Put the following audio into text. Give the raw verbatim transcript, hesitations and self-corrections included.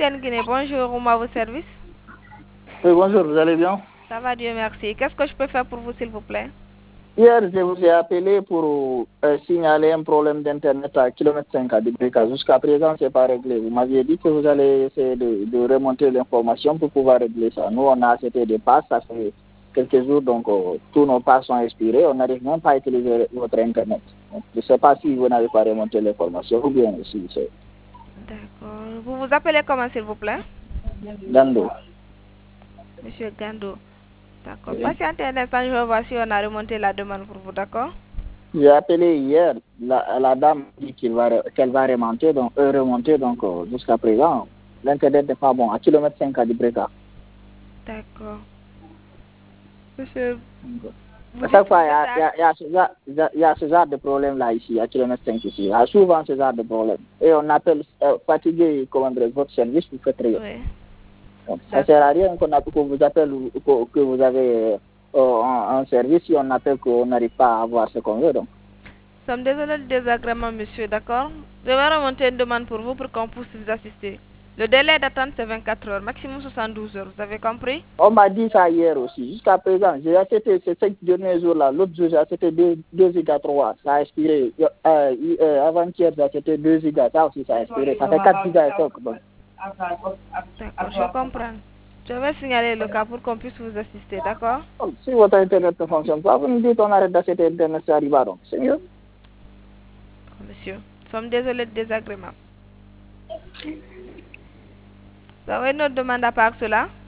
Capitaine Guinée, bonjour, on m'a vos services. Oui, bonjour, vous allez bien? Ça va, Dieu merci. Qu'est-ce que je peux faire pour vous, s'il vous plaît? Hier, je vous ai appelé pour euh, signaler un problème d'Internet à kilomètre cinq à Dubrika. Jusqu'à présent, ce n'est pas réglé. Vous m'aviez dit que vous allez essayer de, de remonter l'information pour pouvoir régler ça. Nous, on a acheté des passes, ça fait quelques jours, donc euh, tous nos passes sont expirées. On n'arrive même pas à utiliser votre Internet. Donc, je ne sais pas si vous n'avez pas remonté l'information ou bien si c'est D'accord. Vous vous appelez comment, s'il vous plaît? Dando. Monsieur Gando. D'accord. Oui. Patientez un instant, je vais voir si on a remonté la demande pour vous, d'accord? J'ai appelé hier, la, la dame dit qu'il va, qu'elle va remonter, donc, euh, remonter, donc euh, jusqu'à présent, l'Internet n'est pas bon, à kilomètre cinq à Dubrika. D'accord. Monsieur, vous À dites chaque que vous fois, il y êtes a, à... il y a, il y a ce genre, il y a ce genre de problème là ici, à kilomètre cinq ici. Il y a souvent ce genre de problème. Et on appelle euh, fatigué, comment dire, votre service, vous faites rien. Oui. Donc, ça ne sert à rien qu'on a- qu'on vous appelle ou que, que vous avez euh, un, un service si on appelle qu'on n'arrive pas à avoir ce qu'on veut. Donc. Nous sommes désolés du désagrément, monsieur, d'accord? Je vais remonter une demande pour vous pour qu'on puisse vous assister. Le délai d'attente, c'est vingt-quatre heures, maximum soixante-douze heures. Vous avez compris? On m'a dit ça hier aussi. Jusqu'à présent, j'ai acheté ces cinq derniers jours-là. L'autre jour, j'ai acheté deux gigas trois. Ça a expiré. Euh, euh, Avant-hier, j'ai acheté deux gigas. Ça aussi, ça a expiré. Ça fait quatre gigas et quelques. Donc. D'accord, je comprends. Je vais signaler le cas pour qu'on puisse vous assister, d'accord? Si votre Internet ne fonctionne pas, vous me dites on arrête d'acheter Internet, ça arrive donc. C'est mieux. Monsieur, nous sommes désolés du désagrément. Vous avez une autre demande à part cela?